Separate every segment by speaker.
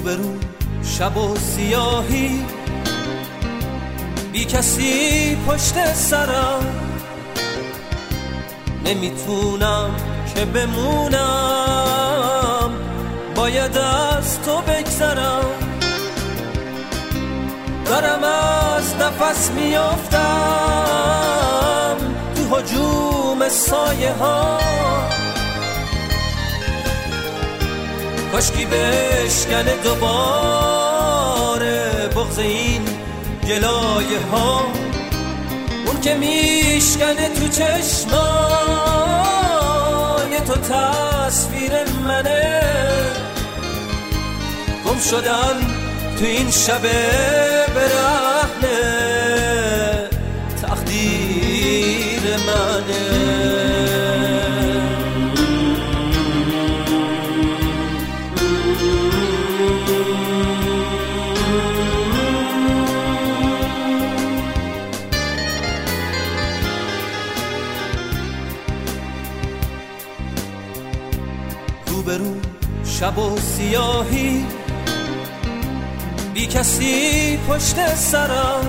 Speaker 1: روبرو شب و سیاهی، بی کسی پشت سرم، نمیتونم که بمونم، باید از تو بگذرم. دارم از نفس میافتم تو هجوم سایه ها، کاشکی بشکنه دوباره بغض این گلایه ها، اون که میشکنه تو چشمای تو تصویر منه. گم شدن تو این شب برهنه تقدیر منه. روبرو شب و سیاهی، بی کسی پشت سرم،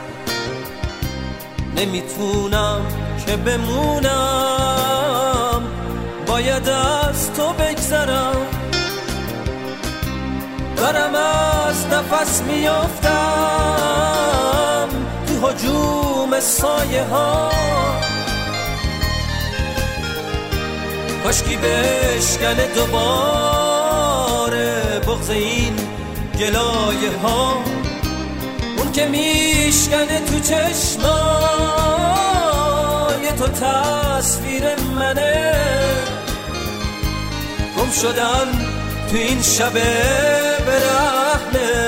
Speaker 1: نمیتونم که بمونم، باید از تو بگذرم. دارم از نفس میافتم تو هجوم سایه ها، کاشکی بشکنه دوباره بغض این گلایه ها، اون که میشکنه تو چشمای تو تصویر منه. گم شدن تو این شب برهنه